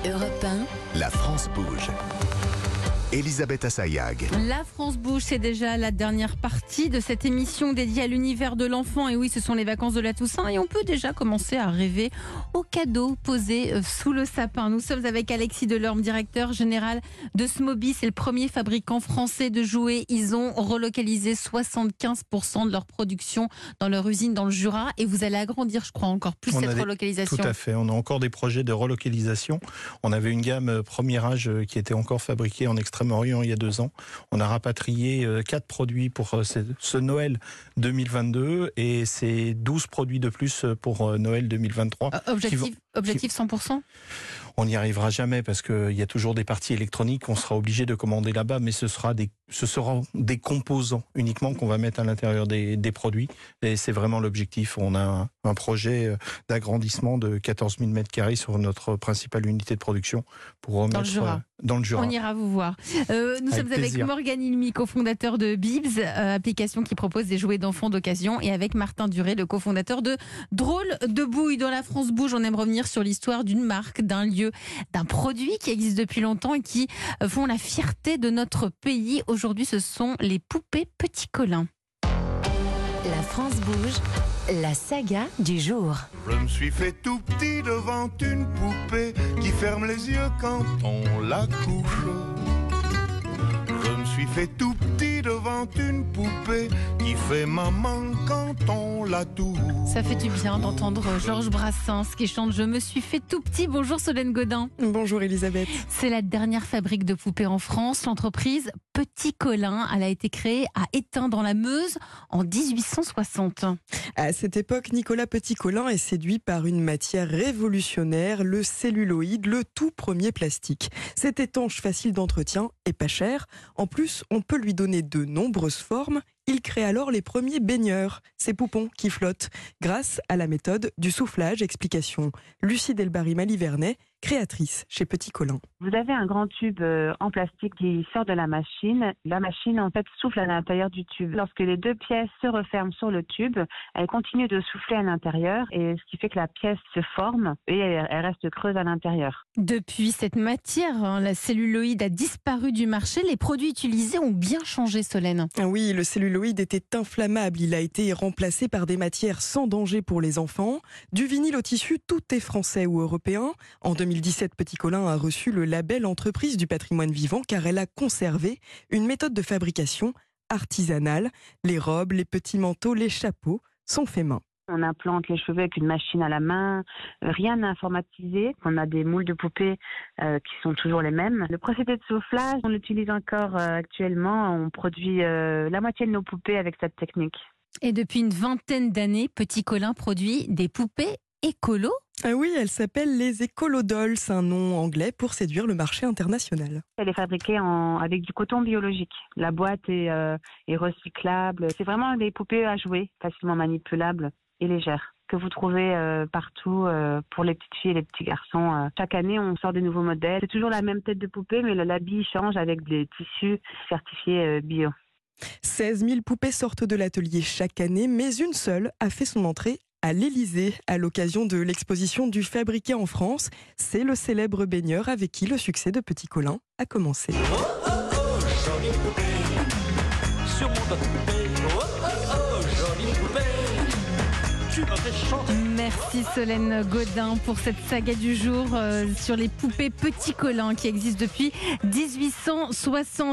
Europe 1, La France bouge. Elisabeth Assayag. La France bouge, c'est déjà la dernière partie de cette émission dédiée à l'univers de l'enfant. Et oui, ce sont les vacances de la Toussaint et on peut déjà commencer à rêver aux cadeaux posés sous le sapin. Nous sommes avec Alexis Delorme, directeur général de Smoby. C'est le premier fabricant français de jouets. Ils ont relocalisé 75% de leur production dans leur usine dans le Jura. Et vous allez agrandir, je crois, encore plus cette relocalisation. Tout à fait. On a encore des projets de relocalisation. On avait une gamme premier âge qui était encore fabriquée en Extrême-Orient il y a 2 ans. On a rapatrié 4 produits pour ce Noël 2022 et c'est 12 produits de plus pour Noël 2023. Objectif 100%? On n'y arrivera jamais parce qu'il y a toujours des parties électroniques qu'on sera obligé de commander là-bas, mais ce seront des composants uniquement qu'on va mettre à l'intérieur des produits. Et c'est vraiment l'objectif. On a un projet d'agrandissement de 14 000 m² sur notre principale unité de production pour remettre dans le Jura. On ira vous voir. Nous sommes avec Morgane Ilmy, cofondateur de Bibs, application qui propose des jouets d'enfants d'occasion, et avec Martin Duré, le cofondateur de Drôle de Bouille. Dans La France bouge, on aime revenir sur l'histoire d'une marque, d'un lieu, d'un produit qui existe depuis longtemps et qui font la fierté de notre pays. Aujourd'hui, ce sont les poupées Petit Colin. La France bouge, la saga du jour. Je me suis fait tout petit devant une poupée qui ferme les yeux quand on la couche. Je me suis fait tout petit devant une poupée qui fait maman quand on la touche. Ça fait du bien d'entendre Georges Brassens qui chante « Je me suis fait tout petit ». Bonjour Solène Godin. Bonjour Elisabeth. C'est la dernière fabrique de poupées en France. L'entreprise Petit Colin, elle a été créée à Étain dans la Meuse en 1860. À cette époque, Nicolas Petit Colin est séduit par une matière révolutionnaire, le celluloïd, le tout premier plastique. C'est étanche, facile d'entretien et pas cher. En plus, on peut lui donner de nombreuses formes. Il crée alors les premiers baigneurs, ces poupons qui flottent, grâce à la méthode du soufflage. Explication Lucie Delbarry-Malivernet, créatrice chez Petit Colin. Vous avez un grand tube en plastique qui sort de la machine. La machine, en fait, souffle à l'intérieur du tube. Lorsque les 2 pièces se referment sur le tube, elle continue de souffler à l'intérieur, et ce qui fait que la pièce se forme et elle reste creuse à l'intérieur. Depuis, cette matière, la celluloïd, a disparu du marché. Les produits utilisés ont bien changé, Solène. Oui, le celluloïd était inflammable. Il a été remplacé par des matières sans danger pour les enfants. Du vinyle au tissu, tout est français ou européen. En 2017, Petit Colin a reçu le label Entreprise du patrimoine vivant car elle a conservé une méthode de fabrication artisanale. Les robes, les petits manteaux, les chapeaux sont faits main. On implante les cheveux avec une machine à la main, rien n'est informatisé. On a des moules de poupées qui sont toujours les mêmes. Le procédé de soufflage, on l'utilise encore actuellement. On produit la moitié de nos poupées avec cette technique. Et depuis une vingtaine d'années, Petit Colin produit des poupées écolo. Ah oui, elles s'appellent les Ecolodolls, un nom anglais pour séduire le marché international. Elle est fabriquée avec du coton biologique. La boîte est recyclable. C'est vraiment des poupées à jouer, facilement manipulables et légères, que vous trouvez partout pour les petites filles et les petits garçons. Chaque année, on sort des nouveaux modèles. C'est toujours la même tête de poupée, mais l'habit change avec des tissus certifiés bio. 16 000 poupées sortent de l'atelier chaque année, mais une seule a fait son entrée à l'Élysée à l'occasion de l'exposition du Fabriqué en France. C'est le célèbre baigneur avec qui le succès de Petit Colin a commencé. Oh oh oh, jolie poupée, sur mon dos de poupée. Oh oh oh, jolie poupée, tu me fais chanter. Merci Solène Godin pour cette saga du jour sur les poupées Petit Colin qui existent depuis 1860.